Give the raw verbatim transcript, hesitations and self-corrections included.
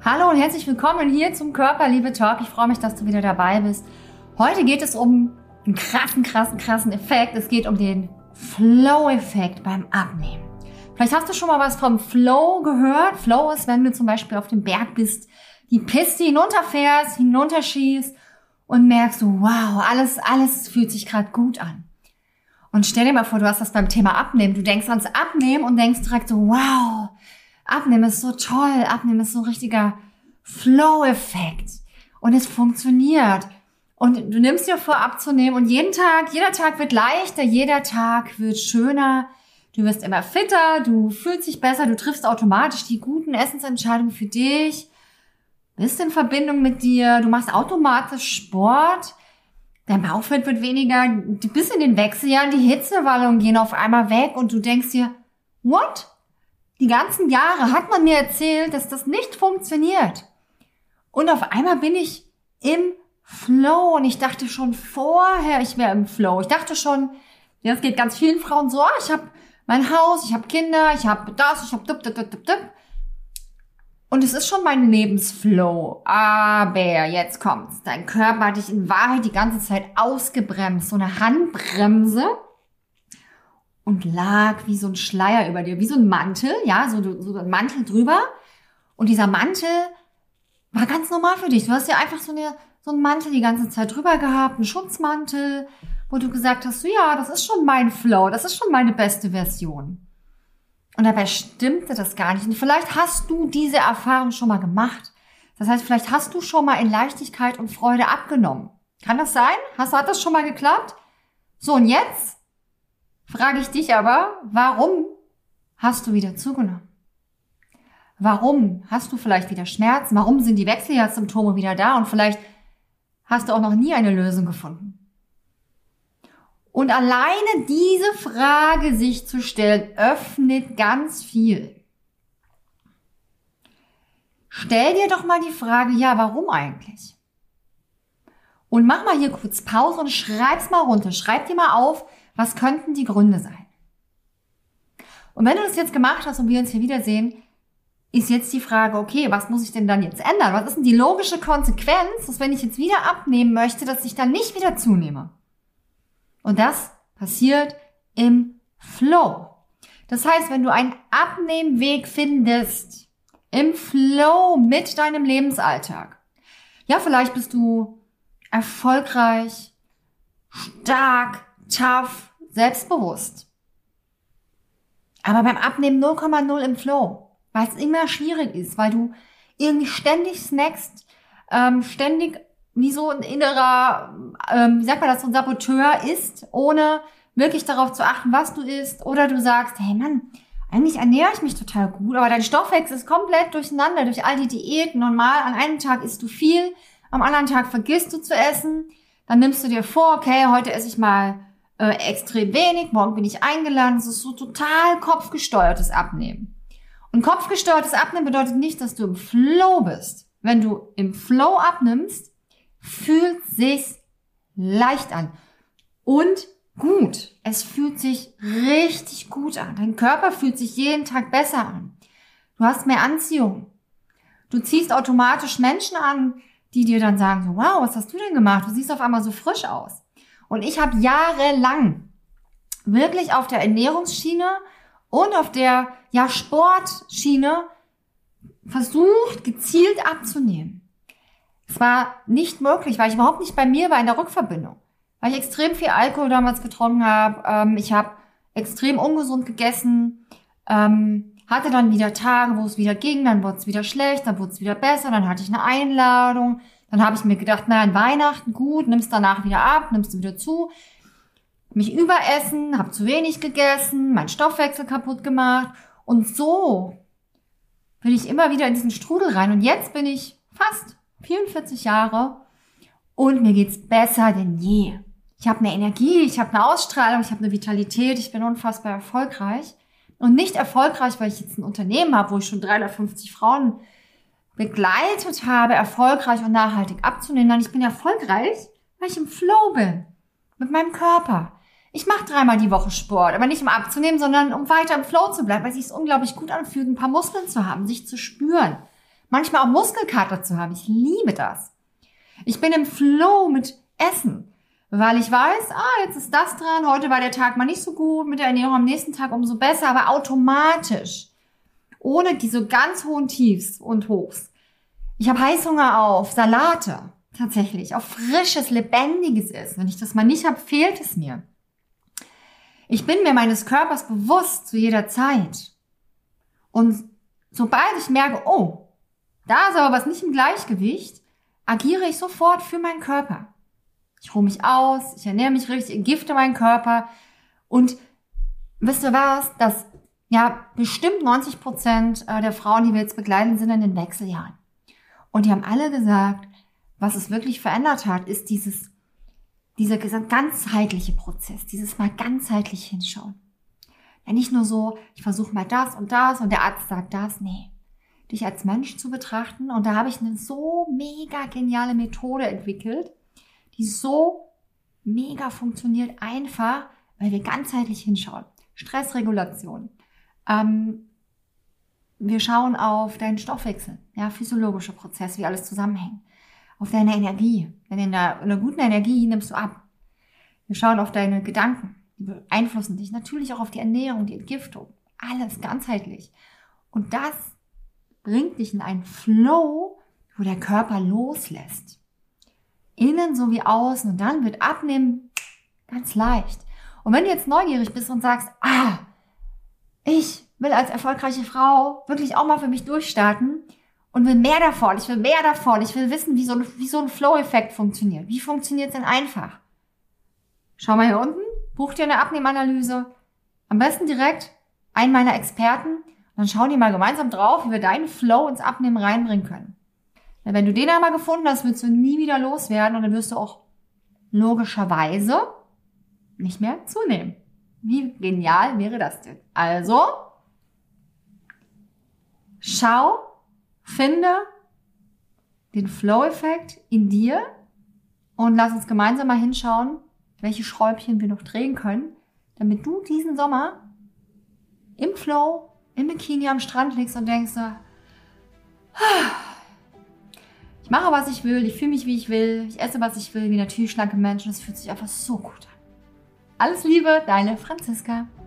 Hallo und herzlich willkommen hier zum Körperliebe Talk. Ich freue mich, dass du wieder dabei bist. Heute geht es um einen krassen, krassen, krassen Effekt. Es geht um den Flow-Effekt beim Abnehmen. Vielleicht hast du schon mal was vom Flow gehört. Flow ist, wenn du zum Beispiel auf dem Berg bist, die Piste hinunterfährst, hinunterschießt und merkst so, wow, alles, alles fühlt sich gerade gut an. Und stell dir mal vor, du hast das beim Thema Abnehmen. Du denkst ans Abnehmen und denkst direkt so, wow, Abnehmen ist so toll, Abnehmen ist so ein richtiger Flow-Effekt und es funktioniert. Und du nimmst dir vor, abzunehmen und jeden Tag, jeder Tag wird leichter, jeder Tag wird schöner. Du wirst immer fitter, du fühlst dich besser, du triffst automatisch die guten Essensentscheidungen für dich, bist in Verbindung mit dir, du machst automatisch Sport, dein Bauchfett wird weniger, du bist in den Wechseljahren, die Hitzewallungen gehen auf einmal weg und du denkst dir, what? Die ganzen Jahre hat man mir erzählt, dass das nicht funktioniert. Und auf einmal bin ich im Flow und ich dachte schon vorher, ich wäre im Flow. Ich dachte schon, ja, es geht ganz vielen Frauen so, ah, ich habe mein Haus, ich habe Kinder, ich habe das, ich habe dup, dup, dup, dup, dup. Und es ist schon mein Lebensflow. Aber jetzt kommt's. Dein Körper hat dich in Wahrheit die ganze Zeit ausgebremst, so eine Handbremse. Und lag wie so ein Schleier über dir, wie so ein Mantel, ja, so, so ein Mantel drüber. Und dieser Mantel war ganz normal für dich. Du hast ja einfach so, eine, so einen Mantel die ganze Zeit drüber gehabt, einen Schutzmantel, wo du gesagt hast, so, ja, das ist schon mein Flow, das ist schon meine beste Version. Und dabei stimmte das gar nicht. Und vielleicht hast du diese Erfahrung schon mal gemacht. Das heißt, vielleicht hast du schon mal in Leichtigkeit und Freude abgenommen. Kann das sein? Hast, hat das schon mal geklappt? So, und jetzt frage ich dich aber, warum hast du wieder zugenommen? Warum hast du vielleicht wieder Schmerzen? Warum sind die Wechseljahrssymptome wieder da? Und vielleicht hast du auch noch nie eine Lösung gefunden. Und alleine diese Frage sich zu stellen, öffnet ganz viel. Stell dir doch mal die Frage, ja, warum eigentlich? Und mach mal hier kurz Pause und schreib's mal runter. Schreib dir mal auf, was könnten die Gründe sein? Und wenn du das jetzt gemacht hast und wir uns hier wiedersehen, ist jetzt die Frage, okay, was muss ich denn dann jetzt ändern? Was ist denn die logische Konsequenz, dass wenn ich jetzt wieder abnehmen möchte, dass ich dann nicht wieder zunehme? Und das passiert im Flow. Das heißt, wenn du einen Abnehmweg findest, im Flow mit deinem Lebensalltag, ja, vielleicht bist du erfolgreich, stark, tough, selbstbewusst. Aber beim Abnehmen null Komma null im Flow, weil es immer schwierig ist, weil du irgendwie ständig snackst, ähm, ständig wie so ein innerer, ähm, wie sagt man das, so ein Saboteur isst, ohne wirklich darauf zu achten, was du isst. Oder du sagst, hey Mann, eigentlich ernähre ich mich total gut, aber dein Stoffwechsel ist komplett durcheinander durch all die Diäten. Und mal an einem Tag isst du viel, am anderen Tag vergisst du zu essen. Dann nimmst du dir vor, okay, heute esse ich mal äh, extrem wenig, morgen bin ich eingeladen. Das ist so total kopfgesteuertes Abnehmen. Und kopfgesteuertes Abnehmen bedeutet nicht, dass du im Flow bist. Wenn du im Flow abnimmst, fühlt sich's leicht an und gut. Es fühlt sich richtig gut an. Dein Körper fühlt sich jeden Tag besser an. Du hast mehr Anziehung. Du ziehst automatisch Menschen an, die dir dann sagen, so, wow, was hast du denn gemacht? Du siehst auf einmal so frisch aus. Und ich habe jahrelang wirklich auf der Ernährungsschiene und auf der ja Sportschiene versucht, gezielt abzunehmen. Es war nicht möglich, weil ich überhaupt nicht bei mir war in der Rückverbindung. Weil ich extrem viel Alkohol damals getrunken habe. Ähm, ich habe extrem ungesund gegessen. Ähm, hatte dann wieder Tage, wo es wieder ging. Dann wurde es wieder schlecht, dann wurde es wieder besser. Dann hatte ich eine Einladung. Dann habe ich mir gedacht, na, an Weihnachten, gut, nimmst danach wieder ab, nimmst du wieder zu. Mich überessen, habe zu wenig gegessen, meinen Stoffwechsel kaputt gemacht. Und so bin ich immer wieder in diesen Strudel rein. Und jetzt bin ich fast vierundvierzig Jahre und mir geht's besser denn je. Ich habe eine Energie, ich habe eine Ausstrahlung, ich habe eine Vitalität, ich bin unfassbar erfolgreich. Und nicht erfolgreich, weil ich jetzt ein Unternehmen habe, wo ich schon dreihundertfünfzig Frauen begleitet habe, erfolgreich und nachhaltig abzunehmen. Nein, ich bin erfolgreich, weil ich im Flow bin mit meinem Körper. Ich mache dreimal die Woche Sport, aber nicht um abzunehmen, sondern um weiter im Flow zu bleiben, weil es sich unglaublich gut anfühlt, ein paar Muskeln zu haben, sich zu spüren. Manchmal auch Muskelkater zu haben. Ich liebe das. Ich bin im Flow mit Essen, weil ich weiß, ah, jetzt ist das dran, heute war der Tag mal nicht so gut, mit der Ernährung am nächsten Tag umso besser, aber automatisch, ohne diese ganz hohen Tiefs und Hochs. Ich habe Heißhunger auf Salate, tatsächlich, auf frisches, lebendiges Essen. Wenn ich das mal nicht habe, fehlt es mir. Ich bin mir meines Körpers bewusst zu jeder Zeit. Und sobald ich merke, oh, da ist aber was nicht im Gleichgewicht, agiere ich sofort für meinen Körper. Ich ruhe mich aus, ich ernähre mich richtig, entgifte meinen Körper. Und wisst ihr was? Das, ja, bestimmt neunzig Prozent der Frauen, die wir jetzt begleiten, sind in den Wechseljahren. Und die haben alle gesagt, was es wirklich verändert hat, ist dieses, dieser ganzheitliche Prozess, dieses mal ganzheitlich hinschauen. Ja, nicht nur so, ich versuche mal das und das und der Arzt sagt das, nee. Dich als Mensch zu betrachten. Und da habe ich eine so mega geniale Methode entwickelt, die so mega funktioniert, einfach, weil wir ganzheitlich hinschauen. Stressregulation. Ähm, wir schauen auf deinen Stoffwechsel, ja, physiologische Prozesse, wie alles zusammenhängt. Auf deine Energie. Denn in einer, in einer guten Energie nimmst du ab. Wir schauen auf deine Gedanken. Die beeinflussen dich. Natürlich auch auf die Ernährung, die Entgiftung. Alles ganzheitlich. Und das bringt dich in einen Flow, wo der Körper loslässt. Innen sowie außen. Und dann wird Abnehmen ganz leicht. Und wenn du jetzt neugierig bist und sagst, ah, ich will als erfolgreiche Frau wirklich auch mal für mich durchstarten und will mehr davon, ich will mehr davon, ich will wissen, wie so ein, wie so ein Flow-Effekt funktioniert. Wie funktioniert es denn einfach? Schau mal hier unten, buch dir eine Abnehmanalyse. Am besten direkt einen meiner Experten. Dann schauen die mal gemeinsam drauf, wie wir deinen Flow ins Abnehmen reinbringen können. Denn wenn du den einmal gefunden hast, wirst du nie wieder loswerden und dann wirst du auch logischerweise nicht mehr zunehmen. Wie genial wäre das denn? Also, schau, finde den Flow-Effekt in dir und lass uns gemeinsam mal hinschauen, welche Schräubchen wir noch drehen können, damit du diesen Sommer im Flow, im Bikini am Strand liegst und denkst, ich mache, was ich will, ich fühle mich, wie ich will, ich esse, was ich will, wie natürlich schlanke Menschen, das fühlt sich einfach so gut an. Alles Liebe, deine Franziska.